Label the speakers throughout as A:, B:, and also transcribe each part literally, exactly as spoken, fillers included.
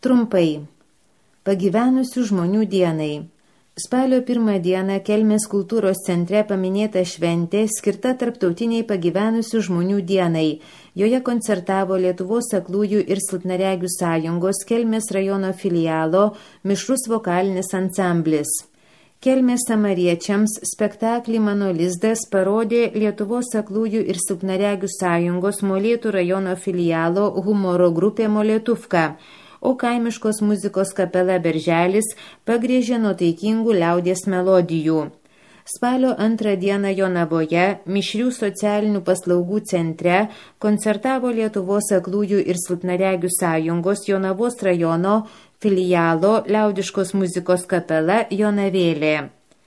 A: Trumpai. Pagyvenusių žmonių dienai. Spalio pirmą dieną Kelmės kultūros centre paminėta šventė skirta tarptautiniai pagyvenusių žmonių dienai. Joje koncertavo Lietuvos aklųjų ir silpnaregių sąjungos Kelmės rajono filialo mišrus vokalinis ansamblis. Kelmės samariečiams spektaklį Mano lizdas parodė Lietuvos aklųjų ir silpnaregių sąjungos Molėtų rajono filialo humoro grupė Molėtuvka, o kaimiškos muzikos kapela Berželis pagriežė nuotaikingų liaudies melodijų. Spalio antrą dieną Jonavoje, mišrių socialinių paslaugų centre, koncertavo Lietuvos aklųjų ir silpnaregių sąjungos Jonavos rajono filialo liaudiškos muzikos kapela Jonavėlė.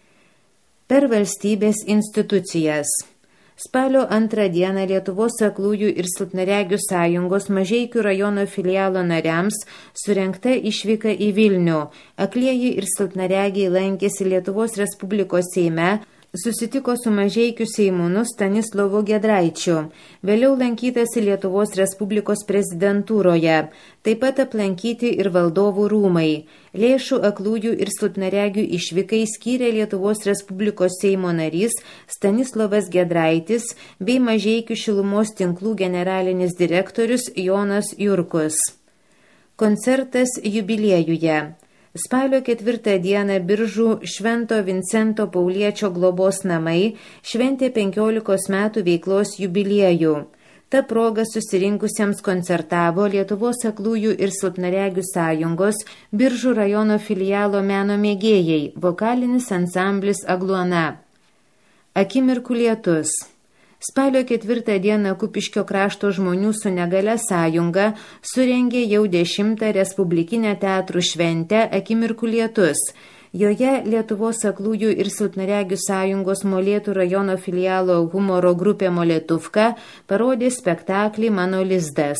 A: Per valstybės institucijas. Spalio antrą dieną Lietuvos aklųjų ir silpnaregių sąjungos Mažeikių rajono filialo nariams surengta išvyka į Vilnių. Aklieji ir silpnaregiai lankėsi Lietuvos Respublikos Seime, susitiko su Mažeikių seimūnu Stanislovu Giedraičiu. Vėliau lankytasi Lietuvos Respublikos prezidentūroje, taip pat aplankyti ir valdovų rūmai. Lėšų aklųjų ir silpnaregių išvykai skyrė Lietuvos Respublikos Seimo narys Stanislovas Giedraitis bei Mažeikių šilumos tinklų generalinis direktorius Jonas Jurkus. Koncertas jubiliejuje. Spalio ketvirtą dieną Biržų Švento Vincento Pauliečio globos namai šventė penkiolikos metų veiklos jubiliejų. Ta proga susirinkusiems koncertavo Lietuvos aklųjų ir silpnaregių sąjungos Biržų rajono filialo meno mėgėjai, vokalinis ansamblis Agluona. Akimirkų lietus. Spalio ketvirtą dieną Kupiškio krašto žmonių su negale sąjunga surengė jau dešimtą respublikinę teatrų šventę Akimirkų lietus. Joje Lietuvos aklųjų ir silpnaregių sąjungos Molėtų rajono filialo humoro grupė Molėtuvka parodė spektaklį Mano lizdas.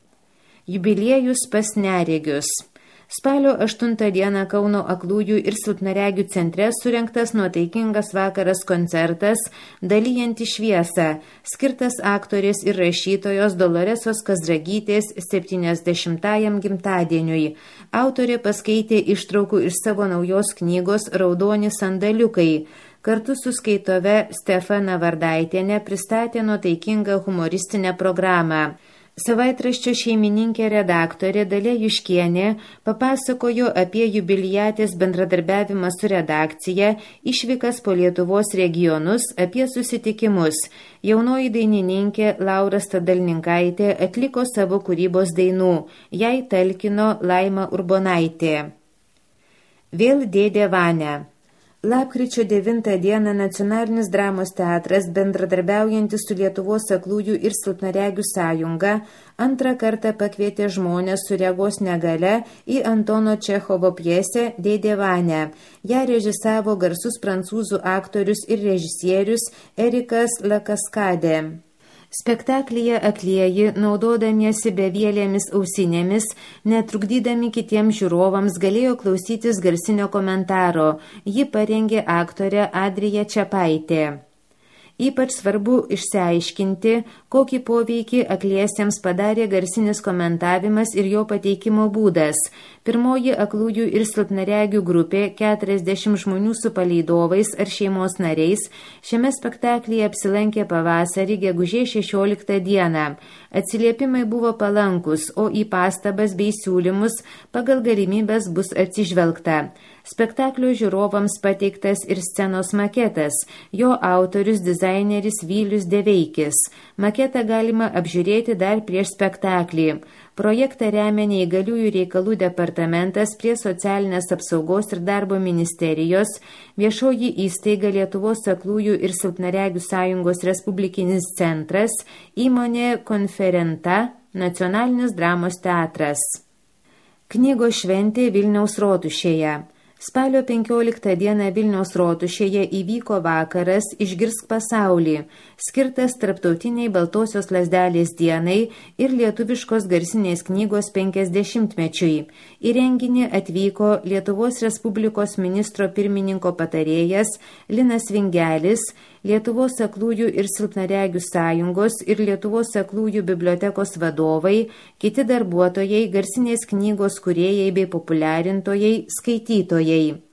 A: Jubiliejus pas neregius. Spalio aštuntą dieną Kauno aklųjų ir silpnaregių centre surengtas nuotaikingas vakaras koncertas Dalyjanti šviesą, skirtas aktorės ir rašytojos Doloresos Kazragytės septyniasdešimtajam gimtadieniui. Autorė paskaitė ištraukų iš savo naujos knygos Raudoni sandaliukai. Kartu su skaitove Stefana Vardaitienė pristatė nuotaikingą humoristinę programą. Savaitraščio šeimininkė redaktorė Dalia Juškienė papasakojo apie jubiliatės bendradarbiavimą su redakcija, išvykas po Lietuvos regionus, apie susitikimus. Jaunoji dainininkė Laura Stadalninkaitė atliko savo kūrybos dainų, jai talkino Laima Urbonaitė. Vėl dėdė Vania. Lapkričio devintą dieną Nacionalinis dramos teatras, bendradarbiaujantis su Lietuvos aklųjų ir silpnaregių sąjunga, antrą kartą pakvietė žmonės su regos negale į Antono Čechovo pjesę Dėdė Vania. Ją režisavo garsus prancūzų aktorius ir režisierius Erikas Lakaskadė. Spektaklyje aklieji, naudodamiesi bevėlėmis ausinėmis, netrukdydami kitiems žiūrovams, galėjo klausytis garsinio komentaro. Ji parengė aktorė Adrija Čepaitė. Ypač svarbu išsiaiškinti, kokį poveikį akliesiems padarė garsinis komentavimas ir jo pateikimo būdas. Pirmoji aklųjų ir silpnaregių grupė, keturiasdešimt žmonių su palydovais ar šeimos nariais, šiame spektaklyje apsilankė pavasarį gegužės šešioliktą dieną. Atsiliepimai buvo palankus, o į pastabas bei siūlymus pagal galimybės bus atsižvelgta. Spektaklio žiūrovams pateiktas ir scenos maketas, jo autorius dizaineris Vylius Deveikis. Maketą galima apžiūrėti dar prieš spektaklį. Projektą remia Neįgaliųjų reikalų departamentas prie Socialinės apsaugos ir darbo ministerijos, viešoji įstaiga Lietuvos aklųjų ir silpnaregių sąjungos respublikinis centras, įmonė Konferenta, Nacionalinis dramos teatras. Knygos šventė Vilniaus rotušėje. Spalio penkioliktą dieną Vilniaus rotušėje įvyko vakaras Išgirsk pasaulį, skirtas Tarptautiniai Baltosios lazdelės dienai ir lietuviškos garsinės knygos penkiasdešimtmečiui. Į renginį atvyko Lietuvos Respublikos ministro pirmininko patarėjas Linas Vingelis, Lietuvos aklųjų ir silpnaregių sąjungos ir Lietuvos aklųjų bibliotekos vadovai, kiti darbuotojai, garsinės knygos kūrėjai bei populiarintojai, skaitytojai.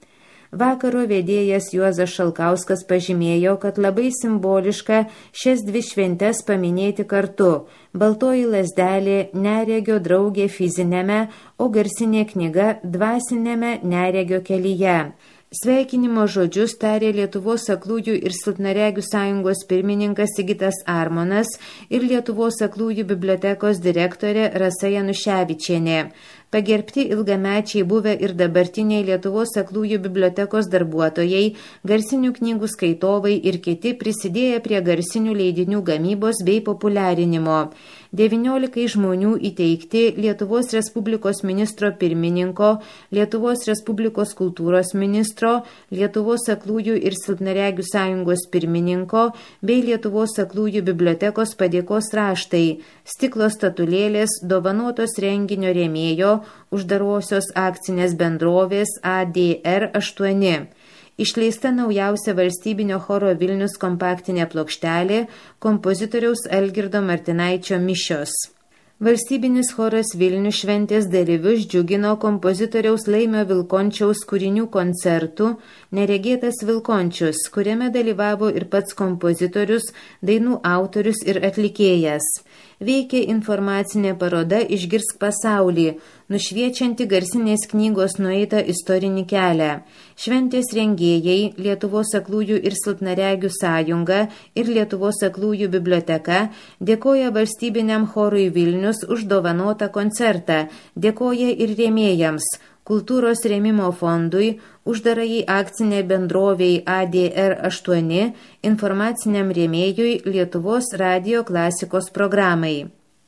A: Vakaro vedėjas Juozas Šalkauskas pažymėjo, kad labai simboliška šias dvi šventes paminėti kartu. Baltoji lazdelė neregio draugė fiziniame, o garsinė knyga dvasinėme neregio kelyje. Sveikinimo žodžius tarė Lietuvos aklųjų ir silpnaregių sąjungos pirmininkas Sigitas Armonas ir Lietuvos aklųjų bibliotekos direktorė Rasa Januševičienė. Pagerbti ilgamečiai buvę ir dabartiniai Lietuvos aklųjų bibliotekos darbuotojai, garsinių knygų skaitovai ir kiti prisidėję prie garsinių leidinių gamybos bei populiarinimo. devyniolikai žmonių įteikti Lietuvos Respublikos ministro pirmininko, Lietuvos Respublikos kultūros ministro, Lietuvos aklųjų ir silpnaregių sąjungos pirmininko bei Lietuvos aklųjų bibliotekos padėkos raštai, stiklo statulėlės dovanotos renginio rėmėjo uždarosios akcinės bendrovės A D R aštuoni. Išleista naujausia valstybinio choro Vilnius kompaktinė plokštelė kompozitoriaus Algirdo Martinaičio mišios. Valstybinis choras Vilnius šventės dalyvius džiugino kompozitoriaus Laimio Vilkončiaus kūrinių koncertų Neregėtas Vilkončius, kuriame dalyvavo ir pats kompozitorius, dainų autorius ir atlikėjas. Veikė informacinė paroda Išgirsk pasaulį, nušviečianti garsinės knygos nueitą istorinį kelią. Šventės rengėjai Lietuvos aklųjų ir silpnaregių sąjunga ir Lietuvos aklųjų biblioteka dėkoja valstybiniam chorui Vilnius už dovanotą koncertą, dėkoja ir rėmėjams, Kultūros rėmimo fondui, uždarai akcinė bendroviai A D R aštuoni, informaciniam rėmėjui Lietuvos radijo klasikos programai.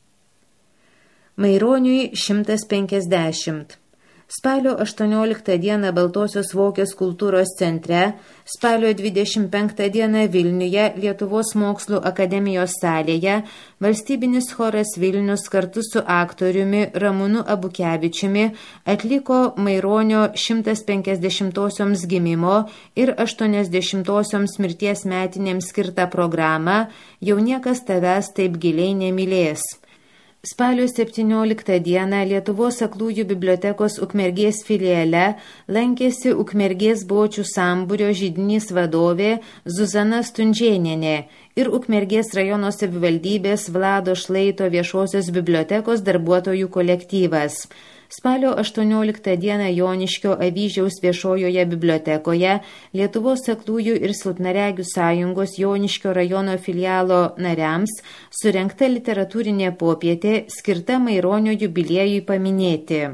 A: Maironiui šimtas penkiasdešimt. Spalio aštuonioliktą dieną Baltosios Vokės kultūros centre, spalio dvidešimt penktą dieną Vilniuje Lietuvos mokslų akademijos salėje valstybinis choras Vilnius kartu su aktoriumi Ramūnu Abukevičiumi atliko Maironio šimtas penkiasdešimtosioms gimimo ir aštuoniasdešimtosioms mirties metinėms skirtą programą Jau niekas tavęs taip giliai nemylės. Spalio septynioliktą dieną Lietuvos aklųjų bibliotekos Ukmergės filiale lankėsi Ukmergės bočių sambūrio židinys vadovė Zuzana Stundžėnienė ir Ukmergės rajono savivaldybės Vlado Šlaito viešosios bibliotekos darbuotojų kolektyvas. Spalio aštuonioliktą dieną Joniškio Avyžiaus viešojoje bibliotekoje Lietuvos aklųjų ir silpnaregių sąjungos Joniškio rajono filialo nariams surengta literatūrinė popietė skirta Maironio jubiliejui paminėti.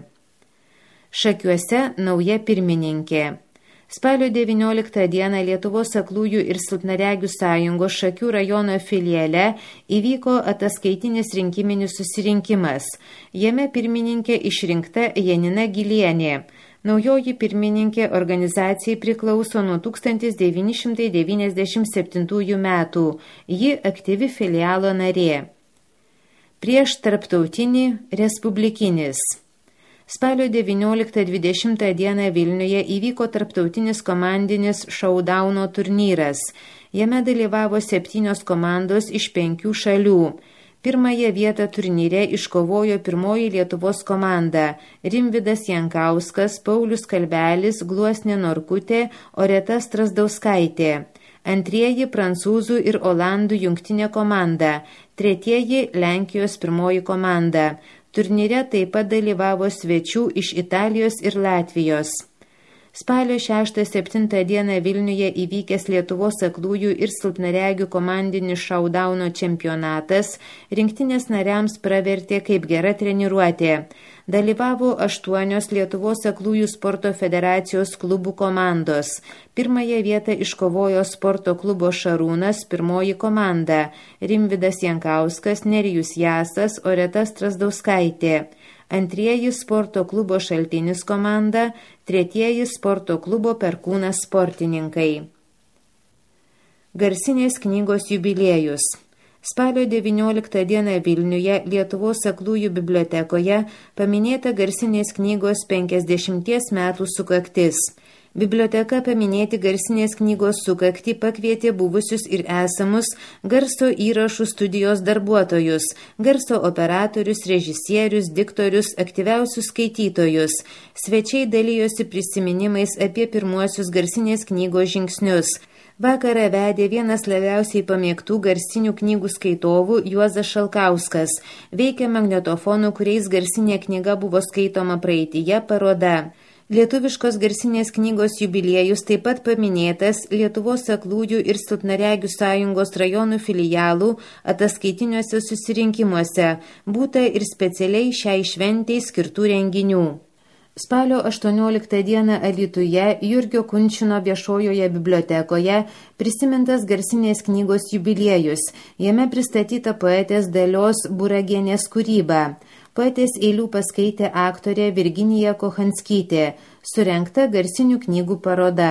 A: Šakiuose nauja pirmininkė. Spalio devynioliktą dieną Lietuvos aklųjų ir silpnaregių sąjungos Šakių rajono filiale įvyko ataskaitinis rinkiminis susirinkimas. Jame pirmininkė išrinkta Janina Gilienė. Naujoji pirmininkė organizacijai priklauso nuo tūkstantis devyni šimtai devyniasdešimt septintųjų metų. Ji aktyvi filialo narė. Prieš tarptautinį respublikinis. Spalio devynioliktą dvidešimtą dieną Vilniuje įvyko tarptautinis komandinis šaudauno turnyras. Jame dalyvavo septynios komandos iš penkių šalių. Pirmąją vietą turnyre iškovojo pirmoji Lietuvos komanda – Rimvydas Jankauskas, Paulius Kalbelis, Gluosnė Norkutė, Oreta Strazdauskaitė. Antrieji prancūzų ir olandų jungtinė komanda. Tretieji Lenkijos pirmoji komanda. Turnyre taip pat dalyvavo svečių iš Italijos ir Latvijos. Spalio šeštą septintą dieną Vilniuje įvykęs Lietuvos aklųjų ir silpnaregių komandinis šaudauno čempionatas rinktinės nariams pravertė kaip gera treniruotė. Dalyvavo aštuonios Lietuvos aklųjų sporto federacijos klubų komandos. Pirmąją vietą iškovojo sporto klubo Šarūnas, pirmoji komanda – Rimvydas Jankauskas, Nerijus Jasas, Oreta Strazdauskaitė. antrieji sporto klubo Šaltinis komanda, tretieji sporto klubo Perkūnas sportininkai. Garsinės knygos jubiliejus. Spalio devynioliktą dieną Vilniuje Lietuvos aklųjų bibliotekoje paminėta garsinės knygos penkiasdešimties metų sukaktis. Biblioteka paminėti garsinės knygos sukaktį pakvietė buvusius ir esamus garso įrašų studijos darbuotojus, garso operatorius, režisierius, diktorius, aktyviausius skaitytojus. Svečiai dalijosi prisiminimais apie pirmuosius garsinės knygos žingsnius. Vakarą vedė vienas labiausiai pamėgtų garsinių knygų skaitovų Juozas Šalkauskas. Veikia magnetofonų, kuriais garsinė knyga buvo skaitoma praeityje paroda. Lietuviškos garsinės knygos jubiliejus taip pat paminėtas Lietuvos aklųjų ir silpnaregių sąjungos rajonų filialų ataskaitiniuose susirinkimuose, būta ir specialiai šiai šventei skirtų renginių. Spalio aštuonioliktą dieną Alytuje Jurgio Kunčino viešojoje bibliotekoje prisimintas garsinės knygos jubiliejus. Jame pristatyta poetės Dalios Buragienės kūryba. Poetės eilių paskaitė aktorė Virginija Kochanskytė, surengta garsinių knygų paroda.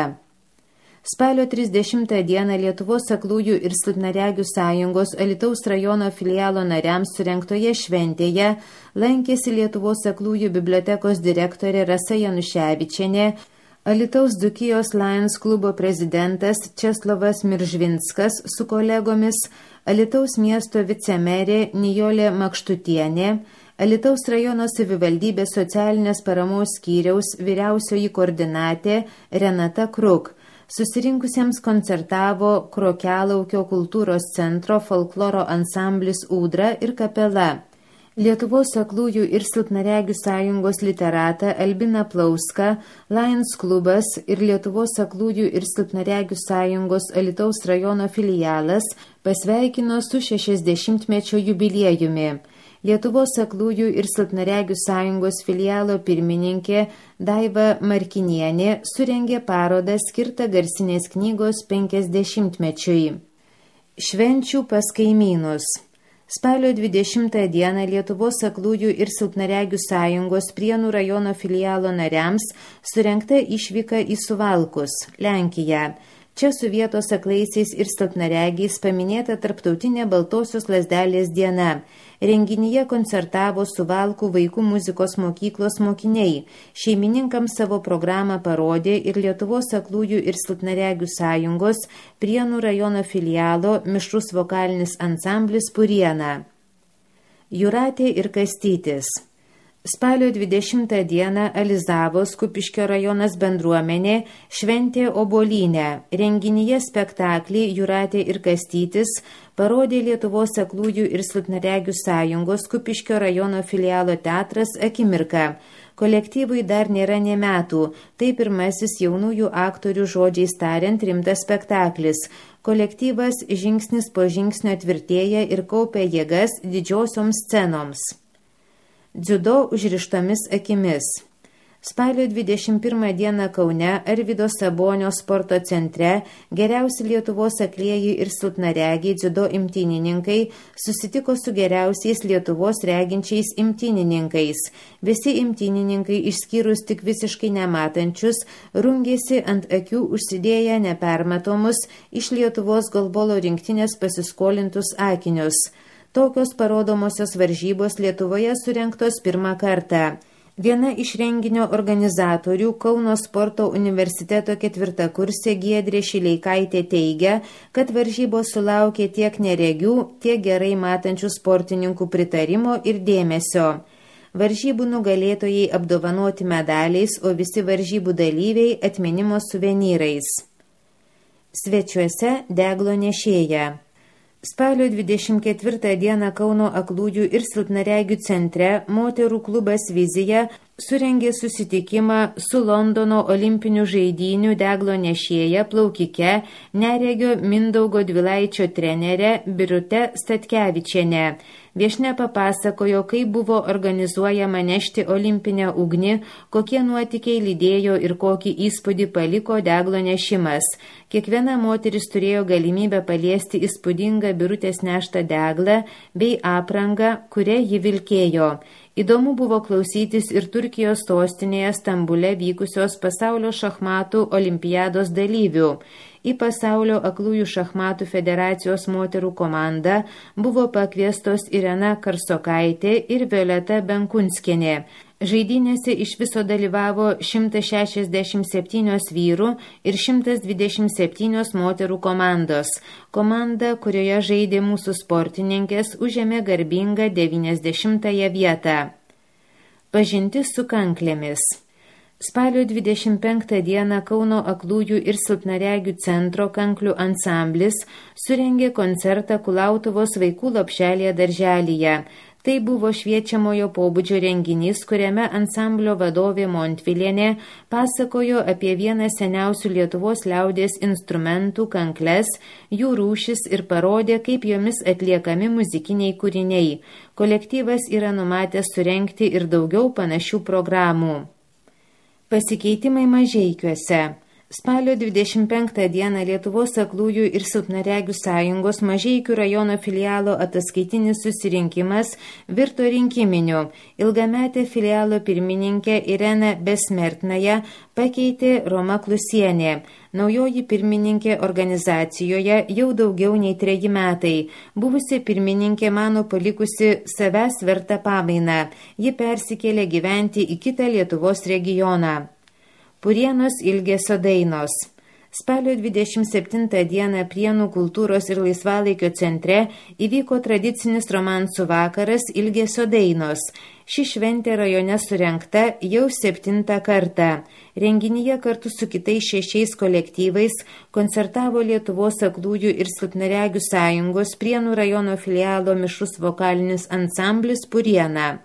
A: Spalio trisdešimtą dieną Lietuvos aklųjų ir silpnaregių sąjungos Alytaus rajono filialo nariams surengtoje šventėje lankėsi Lietuvos aklųjų bibliotekos direktorė Rasa Januševičienė, Alytaus Dzūkijos Lions klubo prezidentas Česlovas Miržvinskas su kolegomis, Alytaus miesto vicemerė Nijolė Makštutienė, Alytaus rajono savivaldybės socialinės paramos skyriaus vyriausioji koordinatė Renata Kruk. Susirinkusiems koncertavo Krokialaukio kultūros centro folkloro ansamblis Ūdra ir kapela. Lietuvos aklųjų ir silpnaregių sąjungos literatą Albiną Plauską, Lions klubas ir Lietuvos aklųjų ir silpnaregių sąjungos Alytaus rajono filialas pasveikino su šešiasdešimtmečio jubiliejumi. Lietuvos aklųjų ir silpnaregių sąjungos filialo pirmininkė Daiva Markinienė surengė parodą skirtą garsinės knygos penkiasdešimtmečiui. Švenčių pas kaimynus. Spalio dvidešimtą dieną Lietuvos aklųjų ir silpnaregių sąjungos Prienų rajono filialo nariams surengta išvyka į Suvalkus, Lenkiją. Čia su vietos aklaisiais ir silpnaregiais paminėta tarptautinė Baltosios lazdelės diena. Renginyje koncertavo Suvalkų vaikų muzikos mokyklos mokiniai. Šeimininkams savo programą parodė ir Lietuvos aklųjų ir silpnaregių sąjungos Prienų rajono filialo mišrus vokalinis ansamblis Puriena. Jūratė ir Kastytis. Spalio dvidešimtą dieną Alizavos Kupiškio rajonas bendruomenė šventė obuolynę. Renginyje spektaklį Jūratė ir Kastytis parodė Lietuvos aklųjų ir silpnaregių sąjungos Kupiškio rajono filialo teatras Akimirka. Kolektyvui dar nėra nė metų. Tai pirmasis jaunųjų aktorių žodžiais tariant rimtas spektaklis. Kolektyvas žingsnis po žingsnio tvirtėja ir kaupia jėgas didžiosioms scenoms. Dziudo užrištomis akimis. Spalio dvidešimt pirmą dieną Kaune Arvydo Sabonio sporto centre geriausi Lietuvos aklieji ir silpnaregiai dziudo imtynininkai susitiko su geriausiais Lietuvos reginčiais imtynininkais. Visi imtynininkai, išskyrus tik visiškai nematančius, rungėsi ant akių užsidėję nepermatomus iš Lietuvos golbolo rinktinės pasiskolintus akinius. Tokios parodomosios varžybos Lietuvoje surengtos pirmą kartą. Viena iš renginio organizatorių Kauno sporto universiteto ketvirtakursė Giedrė Šileikaitė teigia, kad varžybos sulaukė tiek neregių, tiek gerai matančių sportininkų pritarimo ir dėmesio. Varžybų nugalėtojai apdovanoti medaliais, o visi varžybų dalyviai atminimo suvenyrais. Svečiuose deglo nešėja. Spalio dvidešimt ketvirtą dieną Kauno aklųjų ir silpnaregių centre moterų klubas Vizija surengė susitikimą su Londono olimpinių žaidynių deglo nešėja plaukike neregio Mindaugo Dvilaičio trenere Birute Statkevičiene. Viešnia papasakojo, kaip buvo organizuojama nešti olimpinę ugnį, kokie nuotykiai lydėjo ir kokį įspūdį paliko deglo nešimas. Kiekviena moteris turėjo galimybę paliesti įspūdingą Birutės neštą deglą bei aprangą, kurią ji vilkėjo. Įdomu buvo klausytis ir Turkijos sostinėje Stambule vykusios pasaulio šachmatų olimpiados dalyvių. Į pasaulio aklųjų šachmatų federacijos moterų komandą buvo pakviestos Irena Karsokaitė ir Violeta Benkunskienė. Žaidynėse iš viso dalyvavo šimtas šešiasdešimt septynios vyrų ir šimtas dvidešimt septynios moterų komandos. Komanda, kurioje žaidė mūsų sportininkės, užėmė garbingą devyniasdešimtąją vietą. Pažintis su kanklėmis. Spalio dvidešimt penktą dieną Kauno aklųjų ir silpnaregių centro kanklių ansamblis surengė koncertą Kulautuvos vaikų lopšelėje darželyje. Tai buvo šviečiamojo pobūdžio renginys, kuriame ansamblio vadovė Montvilienė pasakojo apie vieną seniausių Lietuvos liaudies instrumentų kankles, jų rūšis ir parodė, kaip jomis atliekami muzikiniai kūriniai. Kolektyvas yra numatęs surengti ir daugiau panašių programų. Pasikeitimai Mažeikiuose. Spalio dvidešimt penktą dieną Lietuvos aklųjų ir silpnaregių sąjungos Mažeikių rajono filialo ataskaitinis susirinkimas virto rinkiminiu. Ilgametė filialo pirmininkė Irena Besmertnaja pakeitė Roma Klusienė. Naujoji pirmininkė organizacijoje jau daugiau nei treji metai. Buvusi pirmininkė mano palikusi savęs vertą pamainą. Ji persikėlė gyventi į kitą Lietuvos regioną. Purienos Ilgesio dainos. Spalio dvidešimt septintą dieną Prienų kultūros ir laisvalaikio centre įvyko tradicinis romansų vakaras Ilgesio dainos. Ši šventė rajone surengta jau septintą kartą. Renginyje kartu su kitais šešiais kolektyvais koncertavo Lietuvos aklųjų ir silpnaregių sąjungos Prienų rajono filialo mišrus vokalinis ansamblis Puriena.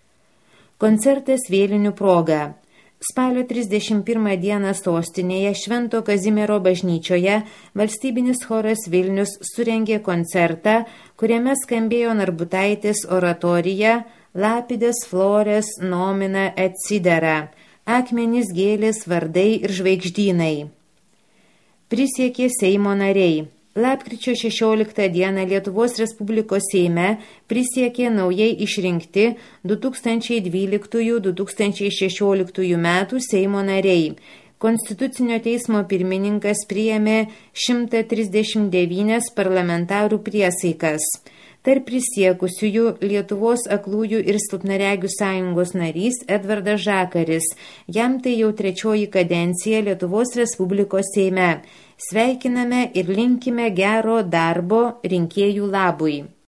A: Koncertas vėlinių proga. Spalio trisdešimt pirmą dieną sostinėje Švento Kazimiero bažnyčioje valstybinis choras Vilnius surengė koncertą, kuriame skambėjo Narbutaitės oratorija Lapidės flores nomina et sidera, akmenys, gėlės, vardai ir žvaigždynai. Prisiekė Seimo nariai. Lapkričio šešioliktą dieną Lietuvos Respublikos Seime prisiekė naujai išrinkti du tūkstančiai dvyliktųjų - du tūkstančiai šešioliktųjų metų Seimo nariai. Konstitucinio teismo pirmininkas priėmė šimtą trisdešimt devynias parlamentarų priesaikas. Tarp prisiekusiųjų Lietuvos aklųjų ir silpnaregių sąjungos narys Edvardas Žakaris. Jam tai jau trečioji kadencija Lietuvos Respublikos Seime. Sveikiname ir linkime gero darbo rinkėjų labui.